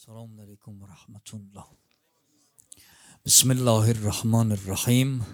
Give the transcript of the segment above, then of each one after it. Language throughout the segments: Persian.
السلام علیکم و رحمت الله. بسم الله الرحمن الرحیم.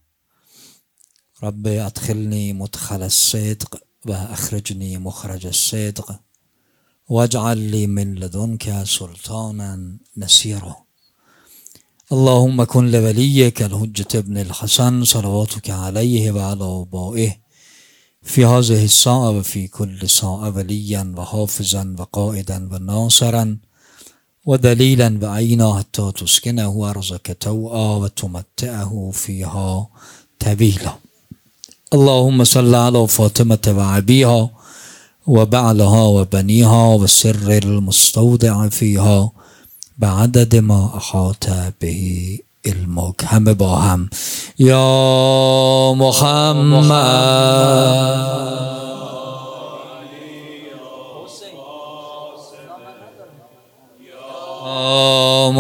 رب ادخلنی مدخل الصدق و اخرجنی مخرج الصدق واجعل لی من لدنک سلطانا نصیرا. اللهم کن لولیک الحجة ابن الحسن صلواتک علیه و علی آبائه فی هذه الساعة و فی کل ساعة ولیا و حافظا و قائدا و ناصرا و دلیلا و عینا حتی تسکنه ارضک طوعا و تمتعه فیها طویلا. اللهم صل علی فاطمة و ابیها و بعلها و بنیها و سر المستودع فیها بعدد ما احاط به علمک. همه با هم یا محمد یا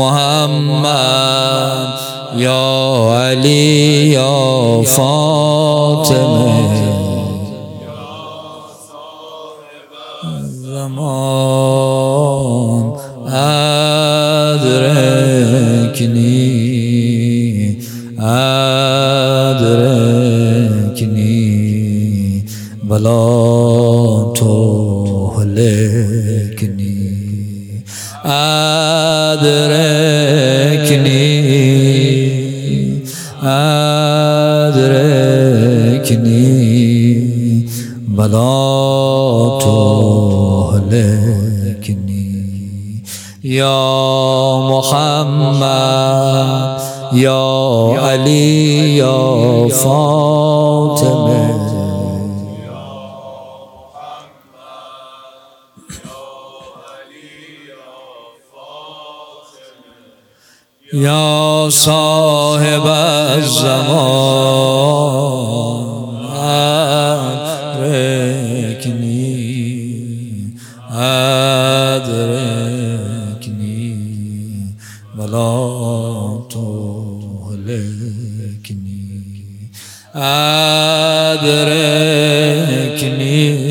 محمد یا علی یا فاطمه زمان ادرکنی ولا تهلکنی ادرکنی ولا تهلکنی یا محمد یا علی یا فاطمه یا صاحب الزمان ادرکنی ولا تهلکنی ادرکنی.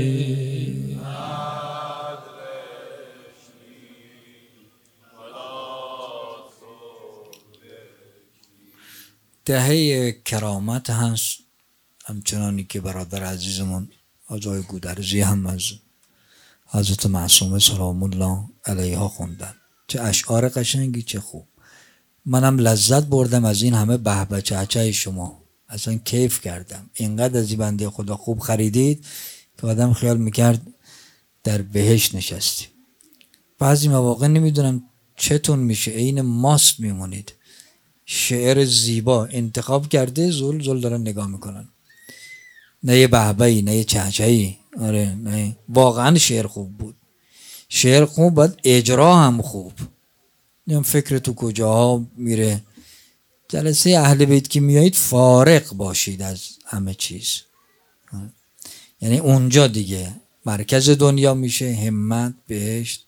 دهه کرامت هست، همچنانی که برادر عزیزمون آقای گودرزی هم از حضرت معصومه سلام الله علیها خوندن. چه اشعار قشنگی، چه خوب. منم لذت بردم از این همه به چهچه شما، اصلا کیف کردم. اینقدر از این بنده خدا خوب خریدید که آدم خیال میکرد در بهشت نشستیم. بعضی مواقع نمیدونم چتون میشه، عین ماست میمونید. شعر زیبا انتخاب کرده، زل دارن نگاه میکنن، نه یه بهبهی نه یه چهچهی. آره نه، واقعا شعر خوب بود. شعر خوب باید اجرا هم خوب. نیم فکر تو کجاها میره. جلسه اهل بیت که میایید فارغ باشید از همه چیز. یعنی اونجا دیگه مرکز دنیا میشه، همت، بهشت.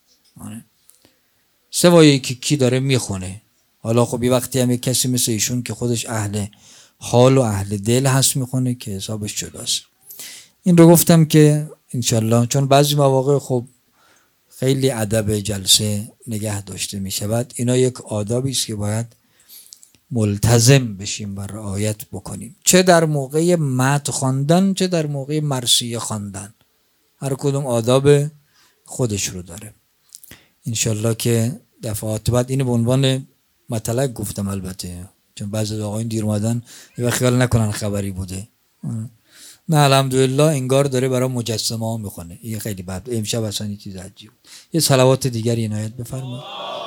سوایی که کی داره میخونه. حالا خب یه وقتی هم یک کسی مثل ایشون که خودش اهل حال و اهل دل هست میخونه که حسابش جداست. این رو گفتم که انشالله، چون بعضی مواقع خب خیلی ادب جلسه نگه داشته میشود. اینا یک آدابی است که باید ملتزم بشیم و رعایت بکنیم، چه در موقع مدح خواندن چه در موقع مرثیه خواندن. هر کدوم آداب خودش رو داره. انشالله که دفعات بعد اینو به عنوان مطلق گفتم، البته چون بعضی از آقایون دیر اومدن یه خیال نکنن خبری بوده. نه الحمدلله انگار داره برای مجسمه ها میخونه. این خیلی بد. امشب اصلا یه چیز عجیب بود. یه صلوات دیگری عنایت بفرمایید.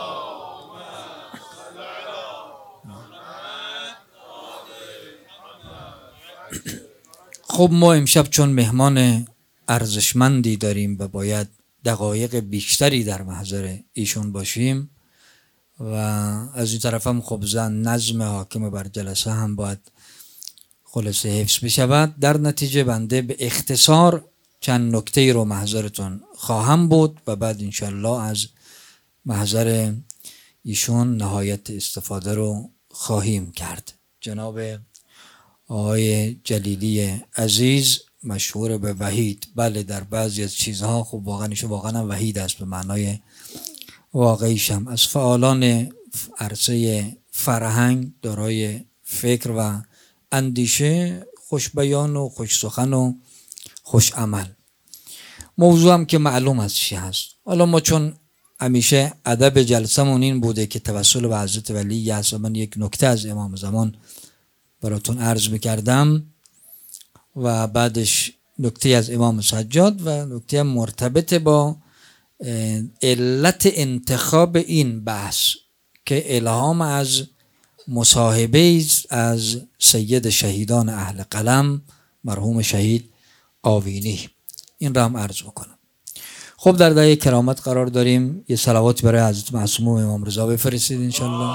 خب ما امشب چون مهمان ارزشمندی داریم و باید دقایق بیشتری در محضر ایشون باشیم و از این طرف هم خب نظم حاکم بر جلسه هم باید خلاصه حفظ بشود. در نتیجه بنده به اختصار چند نکته رو محضرتون خواهم بود و بعد انشالله از محضر ایشون نهایت استفاده رو خواهیم کرد. جناب آقای جلیلی عزیز مشهور به وحید، بله در بعضی از چیزها خب واقعا ایشون واقعا وحید است به معنای واقعیشم از فعالان عرصه فرهنگ دارای فکر و اندیشه، خوش بیان و خوش سخن و خوش عمل. موضوع هم که معلوم است چی هست. حالا ما چون همیشه ادب جلسمون این بوده که توسل به حضرت ولی هست، من یک نکته از امام زمان براتون عرض میکردم و بعدش نکته از امام سجاد و نکته مرتبط با علت انتخاب این بحث که الهام از مصاحبه از سید شهیدان اهل قلم مرحوم شهید آوینی، این را هم عرض بکنم. خب در دایره کرامت قرار داریم. یه صلوات برای حضرت معصوم امام رضا بفرستید انشالله.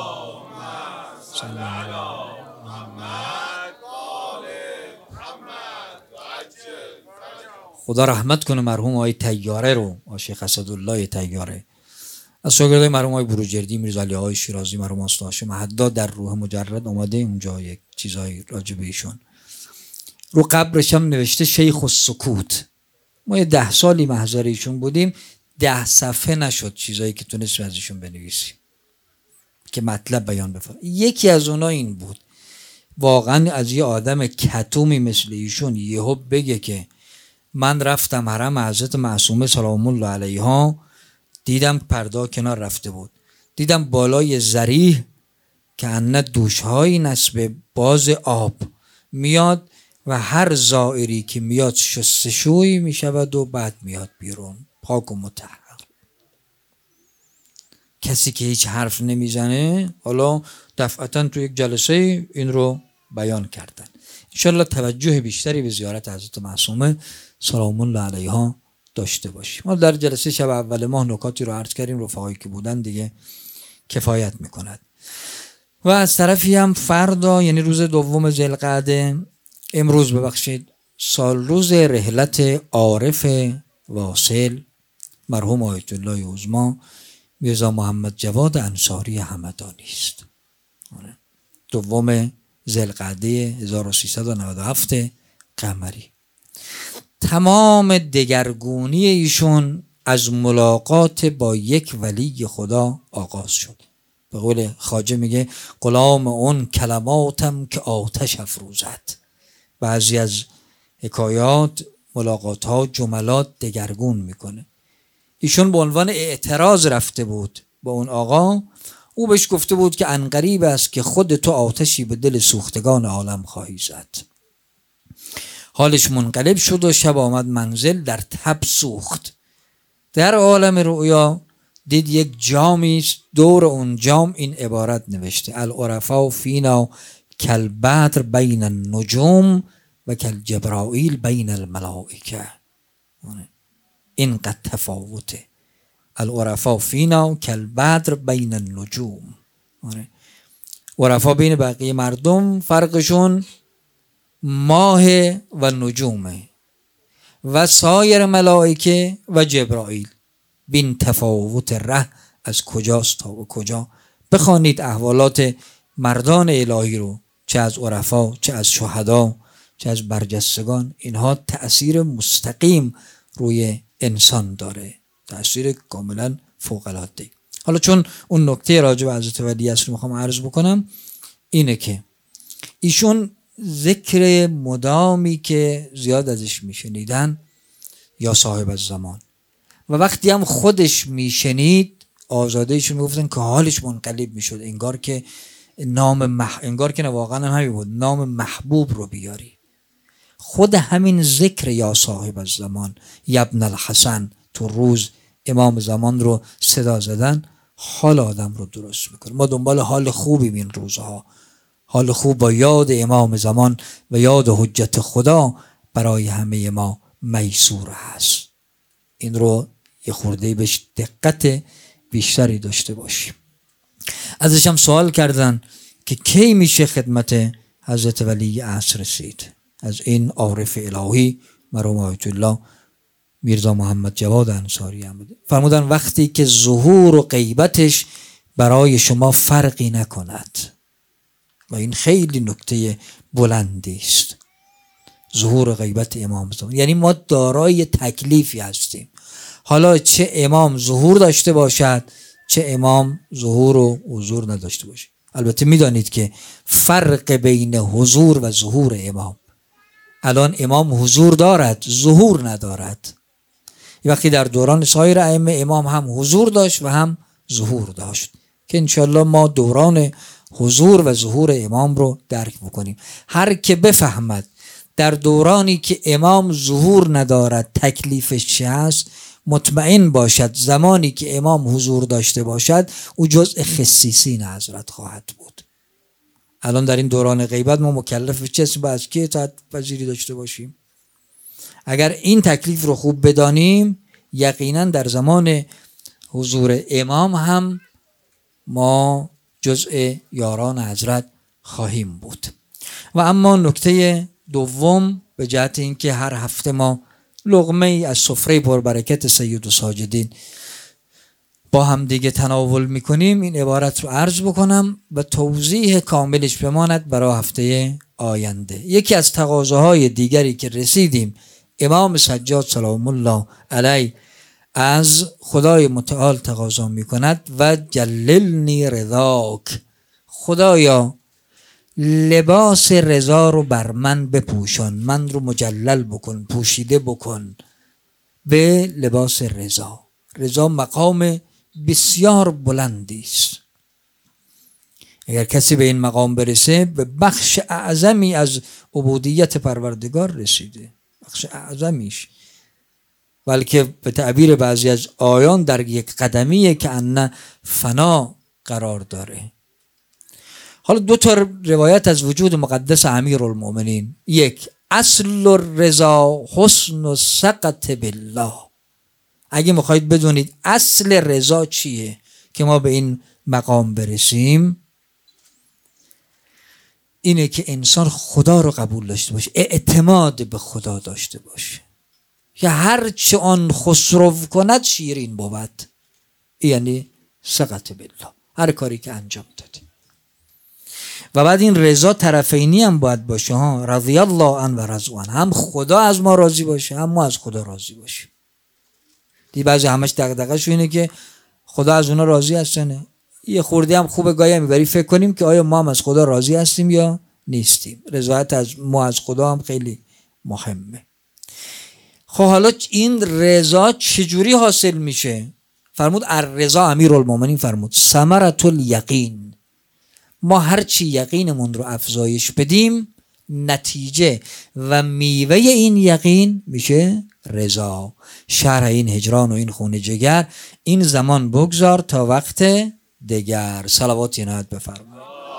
خدا رحمت کنه مرحوم آقای طیاره رو، شیخ اسدالله طیاره. از شاگردای مرحوم آقای بروجردی، میرزا علی آقای شیرازی، مرحوم استاد هاشم حداد در روح مجرد اومده اونجا یک چیزایی راجع به ایشون. رو قبرش هم نوشته شیخ السکوت. ما یه 10 سالی محضر ایشون بودیم، 10 صفحه نشد چیزایی که تونست از ایشون بنویسیم که مطلب بیان بفرمایید. یکی از اونها این بود واقعا از یه آدم کتومی مثل ایشون یهو بگه که من رفتم حرم حضرت معصومه سلام الله علیها، دیدم پرده کنار رفته بود، دیدم بالای ذریح که انه دوشهای نصب باز آب میاد و هر زائری که میاد شستشوی میشود و بعد میاد بیرون پاک و مطهر. کسی که هیچ حرف نمیزنه. حالا دفعتا تو یک جلسه این رو بیان کردن. انشالله توجه بیشتری به زیارت حضرت معصومه سلام الله علیها داشته باشیم. ما در جلسه شب اول ماه نکاتی رو عرض کردیم، رفقایی که بودن دیگه کفایت میکند. و از طرفی هم فردا یعنی روز 2 ذوالقعده، امروز ببخشید، سال روز رحلت عارف واصل مرحوم آیت الله عظما میرزا محمد جواد انصاری همدانی است. 2 ذوالقعده 1397 قمری. تمام دگرگونی ایشون از ملاقات با یک ولی خدا آغاز شد. به قول خواجه میگه غلام اون کلماتم که آتش افروزد. بعضی از حکایات، ملاقات ها، جملات دگرگون میکنه. ایشون به عنوان اعتراض رفته بود با اون آقا. او بهش گفته بود که عنقریب است که خود تو آتشی به دل سوختگان عالم خواهی زد. حالش منقلب شد و شب آمد منزل، در تب سوخت. در عالم رؤیا دید یک جامی است، دور اون جام این عبارت نوشته العرفاء فینا کالبدر بین النجوم و کالجبرائیل بین الملائکه. اینقدر تفاوته. العرفاء فینا کالبدر بین النجوم. عرفا بین بقیه مردم فرقشون ماه و نجومه و سایر ملائکه و جبرائیل. بین تفاوت ره از کجاست تا به کجا. بخوانید احوالات مردان الهی رو، چه از عرفا، چه از شهدا، چه از برجستگان. اینها تأثیر مستقیم روی انسان داره، تأثیر کاملا فوق العاده. حالا چون اون نکته راجع به حضرت ولی است رو میخوام عرض بکنم، اینه که ایشون ذکر مدامی که زیاد ازش میشنیدن یا صاحب الزمان، و وقتی هم خودش میشنید آزاده ایشون میگفتن که حالش منقلب میشد، انگار که انگار که واقعا هم همین بود، نام محبوب رو بیاری. خود همین ذکر یا صاحب الزمان یا ابن الحسن تو روز امام زمان رو صدا زدن حال آدم رو درست میکنه. ما دنبال حال خوبی این روزها، حال خوب با یاد امام زمان و یاد حجت خدا برای همه ما میسور هست. این رو یه خورده بهش دقت بیشتری داشته باشیم. ازش هم سوال کردن که کی میشه خدمت حضرت ولی عصر رسید. از این عارف الهی مرحوم آیت الله میرزا محمد جواد انصاری آمده فرمودن وقتی که ظهور و غیبتش برای شما فرقی نکند. و این خیلی نکته بلندی است. ظهور و غیبت امام زمان یعنی ما دارای تکلیفی هستیم. حالا چه امام ظهور داشته باشد چه امام ظهور و حضور نداشته باشه. البته میدانید که فرق بین حضور و ظهور امام، الان امام حضور دارد ظهور ندارد. وقتی در دوران سایر ائمه امام هم حضور داشت و هم ظهور داشت که انشالله ما دوران حضور و ظهور امام رو درک بکنیم. هر که بفهمد در دورانی که امام ظهور ندارد تکلیفش چه هست، مطمئن باشد زمانی که امام حضور داشته باشد او جزء خصیصین حضرت خواهد بود. الان در این دوران غیبت ما مکلف به چه با از کی اطاعت پذیری داشته باشیم؟ اگر این تکلیف رو خوب بدانیم یقینا در زمان حضور امام هم ما جزء یاران حضرت خواهیم بود. و اما نکته دوم به جهت اینکه هر هفته ما لقمه ای از سفره پربرکت سید الساجدین با هم دیگه تناول میکنیم، این عبارت رو عرض بکنم و توضیح کاملش بماند برای هفته آینده. یکی از تقاضاهای دیگری که رسیدیم، امام سجاد سلام الله علیه از خدای متعال تقاضا میکند و جللنی رضاک، خدایا لباس رضا رو بر من بپوشان، من رو مجلل بکن، پوشیده بکن به لباس رضا. رضا مقام بسیار بلندی است. اگر کسی به این مقام برسه به بخش اعظمی از عبودیت پروردگار رسیده، بخش اعظمیش، بلکه به تعبیر بعضی از آیان در یک قدمیه که ان فنا قرار داره. حالا دو تا روایت از وجود مقدس امیرالمؤمنین. یک، اصل الرضا حسن الثقة بالله. اگه میخواید بدونید اصل رضا چیه که ما به این مقام برسیم، اینه که انسان خدا رو قبول داشته باشه، اعتماد به خدا داشته باشه که هر چه آن خسرو کند شیرین بود، یعنی ثقة بالله، هر کاری که انجام دادی. و بعد این رضا طرفینی هم باید باشه ها، رضی الله عنه و رضوان، هم خدا از ما راضی باشه هم ما از خدا راضی باشیم. دی بعضی همش دغدغه‌شون اینه که خدا از اونا راضی هستنه. یه خورده هم خوبه گاهی میبری فکر کنیم که آیا ما هم از خدا راضی هستیم یا نیستیم. رضایت از ما از خدا هم خیلی مهمه. خب حالا این رضا چجوری حاصل میشه؟ فرمود الرضا، امیرالمومنین فرمود ثمرة الیقین، ما هرچی یقینمون رو افزایش بدیم نتیجه و میوه این یقین میشه رضا. شرح این هجران و این خون جگر، این زمان بگذار تا وقت دگر. صلوات عنایت بفرمایید.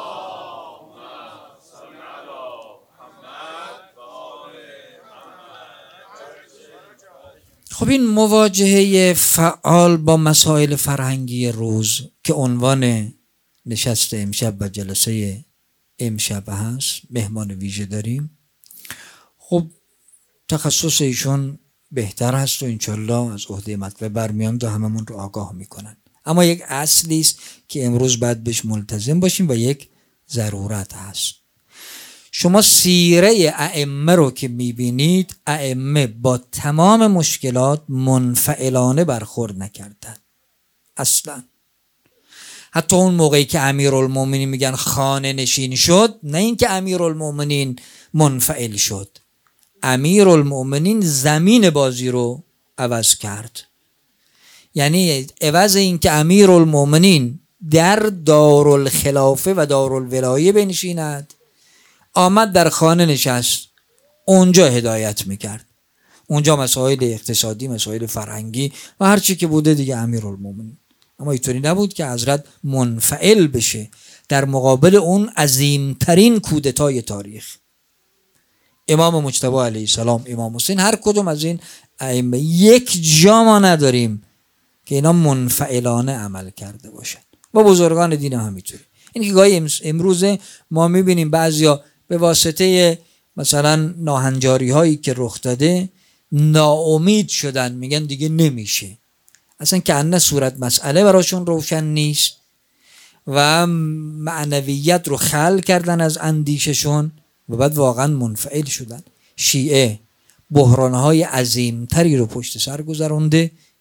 خب این مواجهه فعال با مسائل فرهنگی روز که عنوان نشست امشب و جلسه امشب هست، مهمان ویژه داریم. خب تخصص ایشون بهتر هست و انشالله از عهده مطلب برمیان و هممون رو آگاه میکنن. اما یک اصلی است که امروز باید بهش ملتزم باشیم و یک ضرورت هست. شما سیره ائمه رو که میبینید، ائمه با تمام مشکلات منفعلانه برخورد نکردن اصلا. حتی اون موقعی که امیرالمومنین میگن خانه نشین شد، نه این که امیرالمومنین منفعل شد، امیرالمومنین زمین بازی رو عوض کرد. یعنی عوض این که امیرالمومنین در دارالخلافه و دارالولایه بنشیند، آمد در خانه نشست، اونجا هدایت میکرد، اونجا مسائل اقتصادی، مسائل فرهنگی و هر چی که بوده دیگه امیرالمومنین. اما اینطوری نبود که حضرت منفعل بشه در مقابل اون عظیمترین کودتای تاریخ. امام مجتبی علیه السلام، امام حسین، هر کدوم از این ائمه یک جا ما نداریم که اینا منفعلانه عمل کرده باشن. با بزرگان دین هم همینطوری. این که گاهی امروز ما میبینیم بعضیا به واسطه مثلا ناهنجاری هایی که رخ داده ناامید شدن، میگن دیگه نمیشه. اصلا که انه صورت مسئله براشون روشن نیست و معنویت رو خلع کردن از اندیششون و بعد واقعا منفعل شدن. شیعه بحرانهای عظیمتری رو پشت سر گذرونده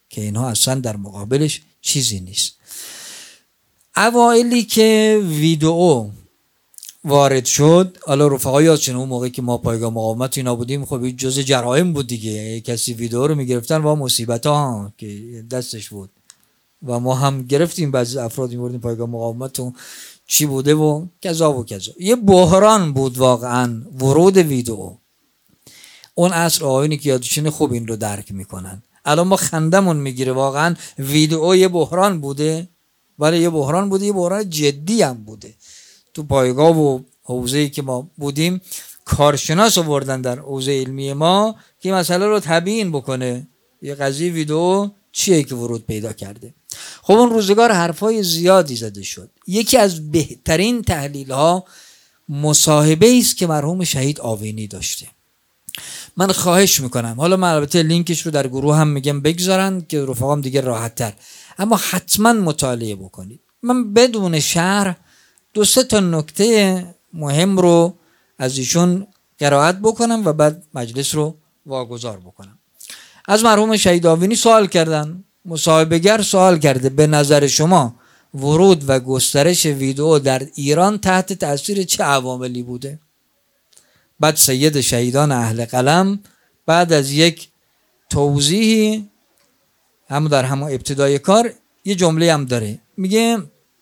که اینها اصلا در مقابلش چیزی نیست. اوائلی که ویدئو وارد شد، حالا رفقا یادشون اون موقعی که ما پایگاه مقاومت اینا بودیم، خب این جزء جرایم بود دیگه، کسی ویدئو رو میگرفتن و مصیبت ها که دستش بود و ما هم گرفتیم بعضی افراد میبردیم پایگاه مقاومت و چی بوده و کذا و کذا. یه بحران بود واقعا ورود ویدئو. اون عصر آقایونی که یادشونه خوب این رو درک میکنن. الان ما خندمون میگیره، واقعا ویدئو یه بحران بوده، ولی یه بحران بوده، یه بحران جدی هم بوده. تو پایگاه و حوزه‌ای که ما بودیم کارشناس آوردن در حوزه علمی ما که مسئله رو تبیین بکنه یه قضیه ویدئو چیه که ورود پیدا کرده. خب اون روزگار حرفای زیادی زده شد. یکی از بهترین تحلیل ها مصاحبه است که مرحوم شهید آوینی داشته. من خواهش میکنم، حالا من البته لینکش رو در گروه هم میگم بگذارن که رفقام دیگه راحت تر، اما حتما مطالعه بکنید. من بدون شرح 2-3 تا نکته مهم رو از ایشون قرائت بکنم و بعد مجلس رو واگذار بکنم. از مرحوم شهید آوینی سوال کردن، مصاحبه‌گر سوال کرده به نظر شما ورود و گسترش ویدئو در ایران تحت تاثیر چه عواملی بوده؟ بعد سید شهیدان اهل قلم بعد از یک توضیحی هم در همون ابتدای کار یه جمله هم داره، میگه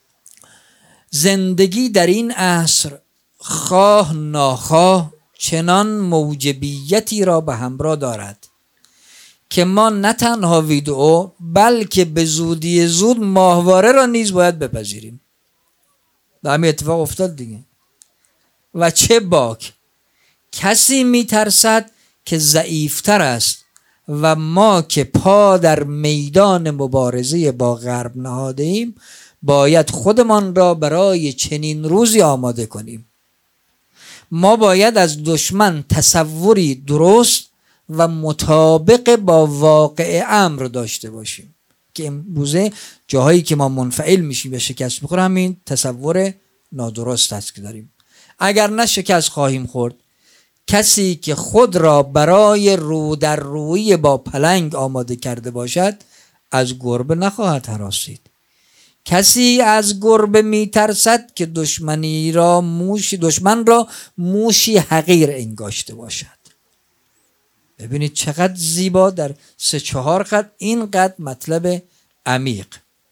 زندگی در این عصر خواه ناخواه چنان موجبیتی را به همراه دارد که ما نه تنها ویدئو بلکه به زودی زود ماهواره را نیز باید بپذیریم. در همین اتفاق افتاد دیگه. و چه باک کسی میترسد که ضعیفتر است و ما که پا در میدان مبارزه با غرب نهاده ایم باید خودمان را برای چنین روزی آماده کنیم. ما باید از دشمن تصوری درست و مطابق با واقع امر داشته باشیم که امروزه جاهایی که ما منفعل میشیم و شکست میخوریم همین تصور نادرست است که داریم. اگر نه شکست خواهیم خورد. کسی که خود را برای رو در روی با پلنگ آماده کرده باشد از گربه نخواهد هراسید. کسی از گربه میترسد که دشمن را موشی حقیر انگاشته باشد. ببینید چقدر زیبا در 3-4 خط اینقدر مطلب عمیق.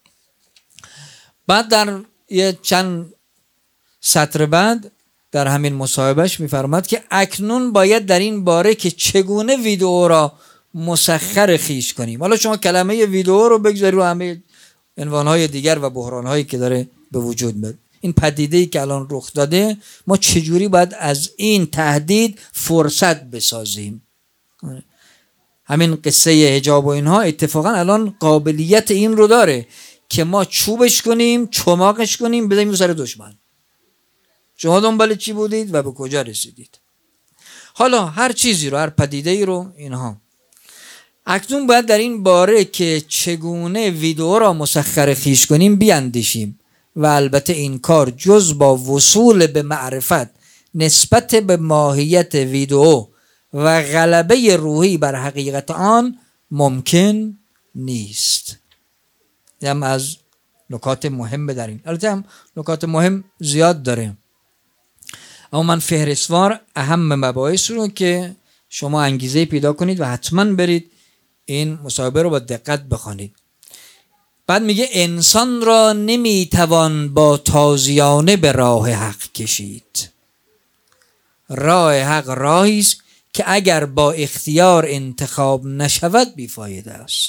بعد در یه چند سطر بعد در همین مصاحبهش میفرماد که اکنون باید در این باره که چگونه ویدئو را مسخر خویش کنیم. حالا شما کلمه ویدئو رو بگذارید رو همه عنوانهای دیگر و بحرانهایی که داره به وجود میاد. این پدیده‌ای که الان رخ داده ما چجوری باید از این تهدید فرصت بسازیم. همین قصه حجاب و اینها اتفاقا الان قابلیت این رو داره که ما چوبش کنیم، چماقش کنیم، بزنیم سر دشمن. شما دنبال چی بودید و به کجا رسیدید؟ حالا هر چیزی رو، هر پدیده‌ای رو اینها. اکنون باید در این باره که چگونه ویدئو را مسخر خویش کنیم بیاندیشیم و البته این کار جز با وصول به معرفت نسبت به ماهیت ویدئو و غلبه روحی بر حقیقت آن ممکن نیست. هم از نکات مهم در این. البته هم نکات مهم زیاد داره، اما من فهرستوار اهم مباحث رو که شما انگیزه پیدا کنید و حتما برید این مصاحبه رو با دقت بخوانید. بعد میگه انسان را نمیتوان با تازیانه به راه حق کشید. راه حق راهی است که اگر با اختیار انتخاب نشود بیفایده است.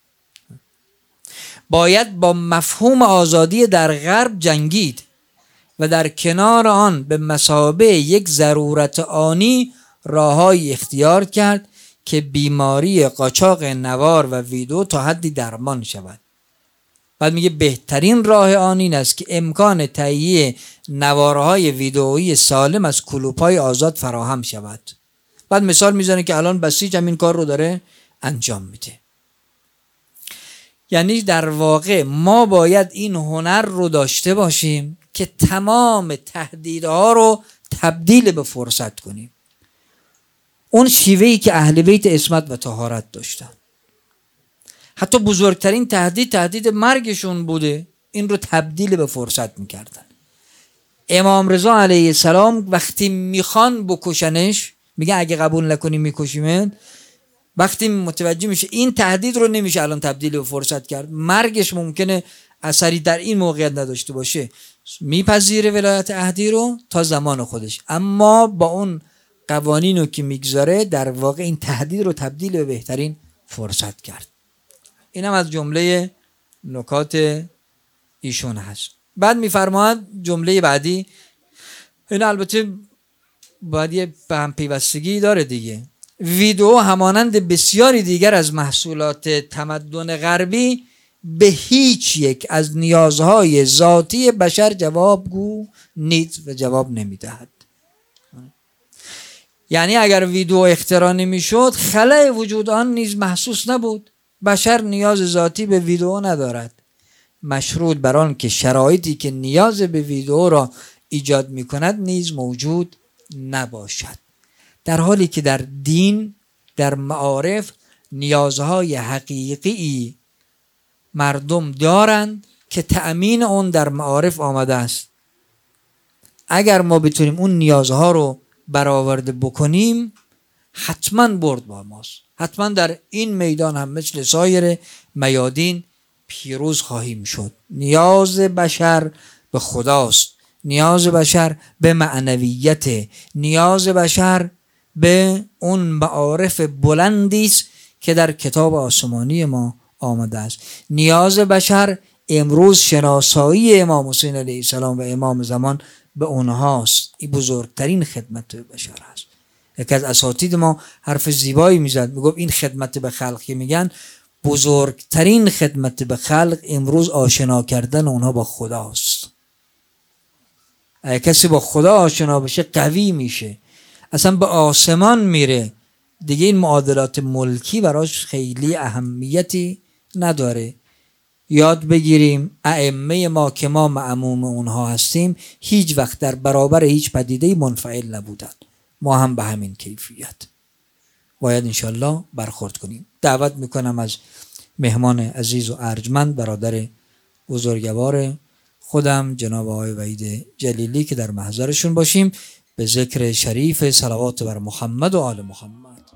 باید با مفهوم آزادی در غرب جنگید و در کنار آن به مثابه یک ضرورت آنی راههای اختیار کرد که بیماری قاچاق نوار و ویدئو تا حدی درمان شود. بعد میگه بهترین راه آن این است که امکان تهیه نوارهای ویدئویی سالم از کلوپ‌های آزاد فراهم شود. بعد مثال میزنه که الان بسیج هم این کار رو داره انجام میده. یعنی در واقع ما باید این هنر رو داشته باشیم که تمام تهدیدها رو تبدیل به فرصت کنیم. اون شیوهی که اهل بیت عصمت و طهارت داشتن. حتی بزرگترین تهدید مرگشون بوده، این رو تبدیل به فرصت میکردن. امام رضا علیه السلام وقتی میخوان بکشنش، میگه اگه قبول نکنی میکشیمت، وقتی متوجه میشه این تهدید رو نمیشه الان تبدیل به فرصت کرد، مرگش ممکنه اثری در این موقعیت نداشته باشه، میپذیره ولایت عهدی رو تا زمان خودش، اما با اون قوانینو که میگذاره در واقع این تهدید رو تبدیل به بهترین فرصت کرد. اینم از جمله نکات ایشون هست. بعد میفرماید جمله بعدی، این البته باید یه به هم پیوستگی داره دیگه، ویدئو همانند بسیاری دیگر از محصولات تمدن غربی به هیچ یک از نیازهای ذاتی بشر جوابگو نیست و جواب نمیدهد. یعنی اگر ویدئو اختراع نمیشد، خلأ وجود آن نیز محسوس نبود. بشر نیاز ذاتی به ویدئو ندارد، مشروط بر آن که شرایطی که نیاز به ویدئو را ایجاد میکند نیز موجود نباشد. در حالی که در دین، در معارف نیازهای حقیقی مردم دارند که تأمین اون در معارف آمده است. اگر ما بتونیم اون نیازها رو برآورده بکنیم، حتما برد با ماست. حتما در این میدان هم مثل سایر میادین پیروز خواهیم شد. نیاز بشر به خداست، نیاز بشر به معنویت، نیاز بشر به اون معارف بلندی است که در کتاب آسمانی ما آمده است. نیاز بشر امروز شناسایی امام حسین علیه السلام و امام زمان به اونهاست. این بزرگترین خدمت به بشر است. یکی از اساتید ما حرف زیبایی میزد، میگفت این خدمت به خلق که میگن، بزرگترین خدمت به خلق امروز آشنا کردن اونها با خداست. اگه کسی با خدا آشنا بشه قوی میشه، اصلا به آسمان میره دیگه. این معادلات ملکی براش خیلی اهمیتی نداره. یاد بگیریم ائمه ما که ما معموم اونها هستیم، هیچ وقت در برابر هیچ پدیده‌ای منفعل نبودند. ما هم به همین کیفیت باید انشالله برخورد کنیم. دعوت میکنم از مهمان عزیز و ارجمند برادر بزرگوار خودم جناب آقای وحید جلیلی که در محضرشون باشیم به ذکر شریف صلوات بر محمد و آل محمد.